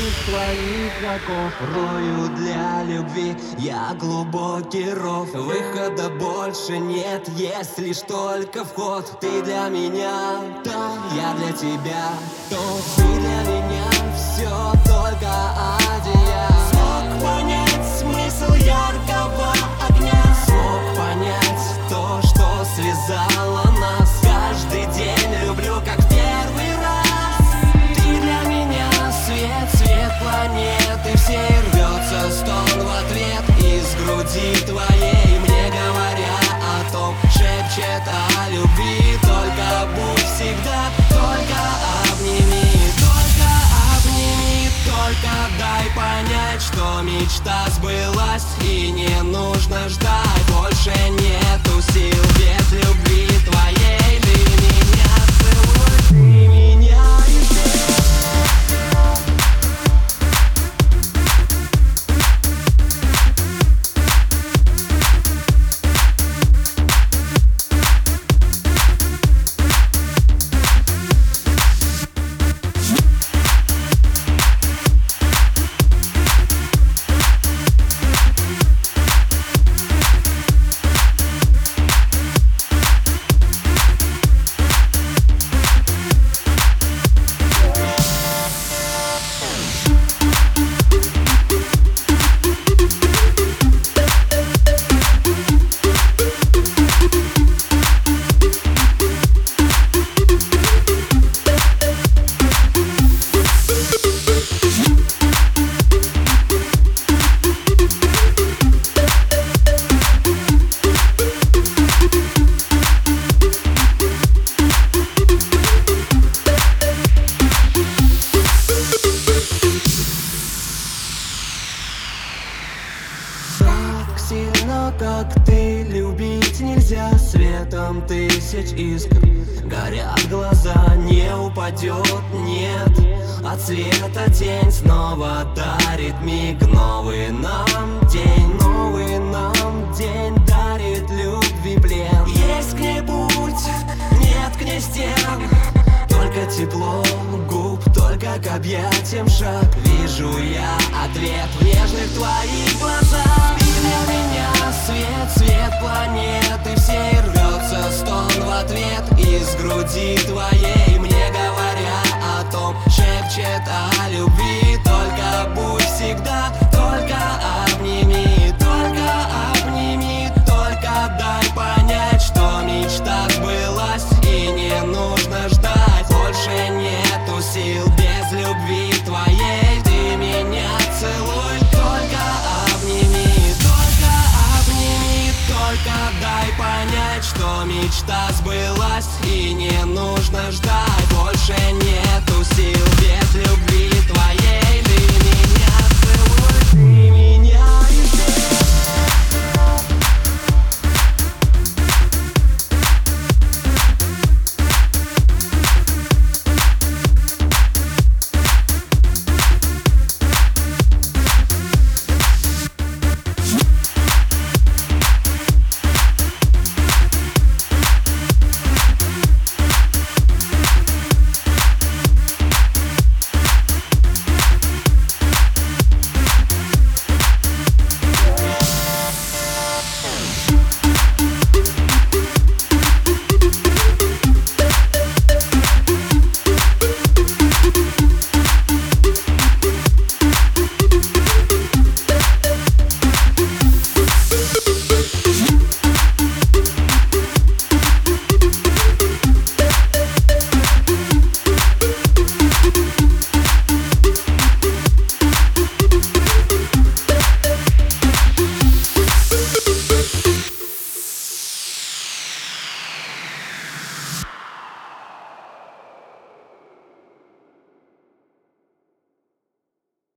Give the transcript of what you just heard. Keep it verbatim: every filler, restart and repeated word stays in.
твоих оков. Рою для любви я глубокий ров. Выхода больше нет, есть лишь только вход. Ты для меня то, я для тебя то. Ты для меня все, только один я. Смог понять смысл яркого огня. Смог понять то, что связало нас. Каждый день люблю, как в первый раз. Ты для меня свет, свет планеты всей. Рвется стон в ответ из груди твоей. Мне говоря о том, шепчет о любви. Только будь всегда, только обними, только обними. Только дай понять, что мечта сбылась. И не нужно ждать, больше нету сил без любви твоей. Ты меня целуй, ты меня и сильно, как ты, любить нельзя. Светом тысяч искр горят глаза. Не упадет, нет. От света тень снова дарит миг. Новый нам день, новый нам день дарит любви плен. Есть к ней путь, нет к ней стен. Только тепло губ, только к объятиям шаг. Вижу я ответ в нежных твоих глазах. Для меня свет, свет планеты всей. Рвется стон в ответ из груди твоей.